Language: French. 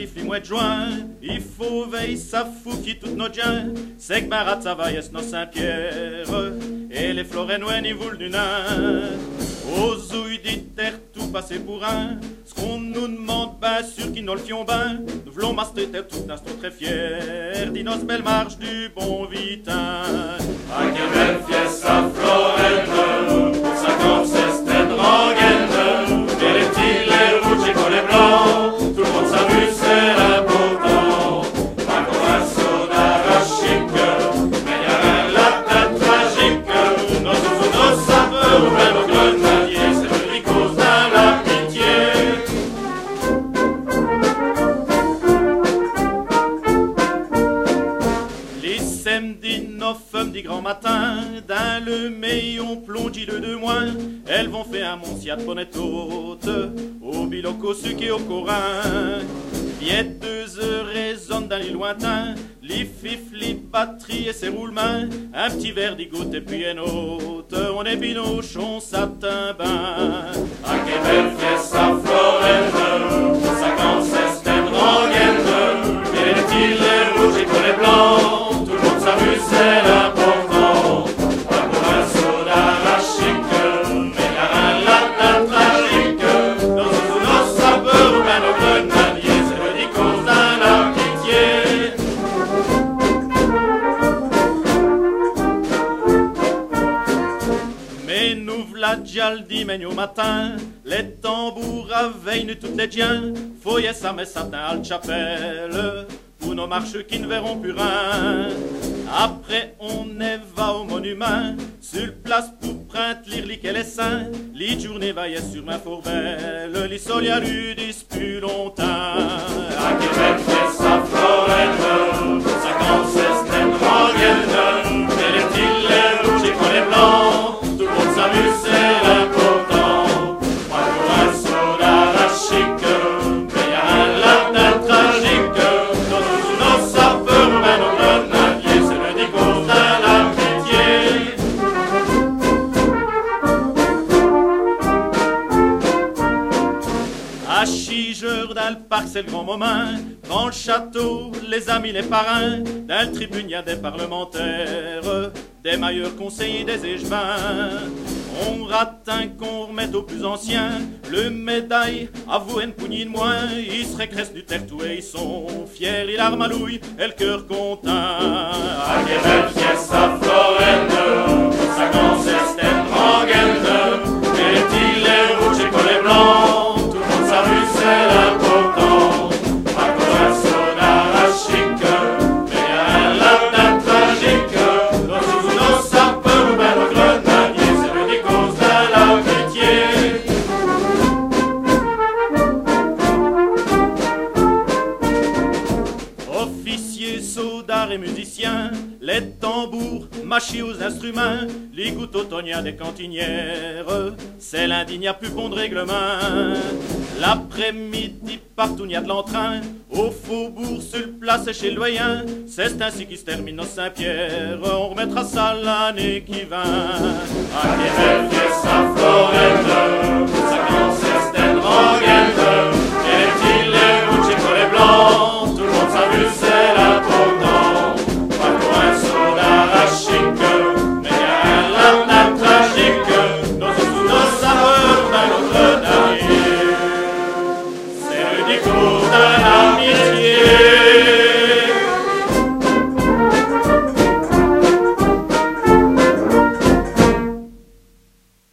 Fifi mois de juin, il faut veiller sa fou qui toute notre gens, c'est que Marat ça va nos Saint-Pierre, et les Florennois n'y voulent du nain. Aux ouilles des terres tout passé pour un, ce qu'on nous demande, bien sûr qu'ils nous le fions bien, nous voulons master tout l'instant très fiers, dis nos belle marche du bon vitin. Ah, quelle belle fiesta Florenne, pour 56 têtes rengaines, et les petits, les rouges et les blancs, tout le monde s'amuse, c'est l'important. Pas comme un soda rachique, mais y'a rien la tête tragique, nos zouzous, nos sapeurs, ou même nos grenadiers, c'est le ricos d'un la pitié. Les samedis, nos femmes du grand matin, dans le meillon plongi de deux mois, elles vont faire un monsiat de bonnet haute, au biloc, au sucre et au corin. Viette 2 heures résonnent dans les lointains, les fifs, les batteries et ses roulements, un petit verre d'igoutte et puis un autre, on est binoche, on satin bain. Ah, quelle belle fiesta Florenne, 56 têtes rengaines, et les petits, les rouges et les blancs, tout le monde s'amuse, c'est l'important. Pas pour un soda rachique, mais y'a rien la tête tragique, nos zouzous, nos sapeurs, ou bien nos grenadiers, c'est le dicos d'un la pitié. Mais nous v'là déjà le dimanche au matin, les tambours aveillent toutes les diens, foyer ça mais satin à la chapelle, pour nos marches qui ne verront plus rien. Après on est va au monument, sur place pour prendre lire li qu'elle est saint, les journées vaillent sur ma fourbelle, les sols y a lu plus longtemps. Ah, quelle belle fiesta Florenne, 56 têtes rengaines, et les petits, les rouges et les blancs, tout le monde s'amuse, c'est l'important. Pas pour un soda rachique, mais y'a rien la tête tragique, nos zouzous, nos sapeurs, ou bien nos grenadiers, c'est le dicos de la pitié. À Chigeur, dans le parc, c'est le grand moment. Dans le château, les amis, les parrains. Dans le tribune, y a des parlementaires, des meilleurs conseillers, des échevins. On rate un qu'on remet aux plus anciens. Le médaille, avouez une poignée de moins. Ils se régressent du terre-tout et ils sont fiers. Ils armalouillent et le cœur content. Ah, quelle belle fiesta Florenne, 56 têtes rengaines, et les petits, les rouges et les blancs, tout le monde s'amuse, c'est l'important. Pas comme un soda rachique, mais y'a rien la tête tragique, nos zouzous, nos sapeurs, ou bien nos grenadiers, c'est le dicos de la pitié. Officiers, soldats et musiciens, les tambours, machis aux instruments, les gouttes automniales des cantinières, c'est lundi, n'y a plus bon de règlement. L'après-midi, partout n'y a de l'entrain, au faubourg, sur le place et chez le doyen, c'est ainsi qui se termine nos Saint-Pierre, on remettra ça l'année qui vint. Ah, quelle belle fiesta Florenne, 56 têtes rengaines, et les petits, les rouges et les blancs, tout le monde s'amuse, c'est l'important. Pas pour un soda rachique, mais y'a rien la tête tragique, nos zouzous, nos sapeurs, ben nos grenadiers, c'est le dicos de la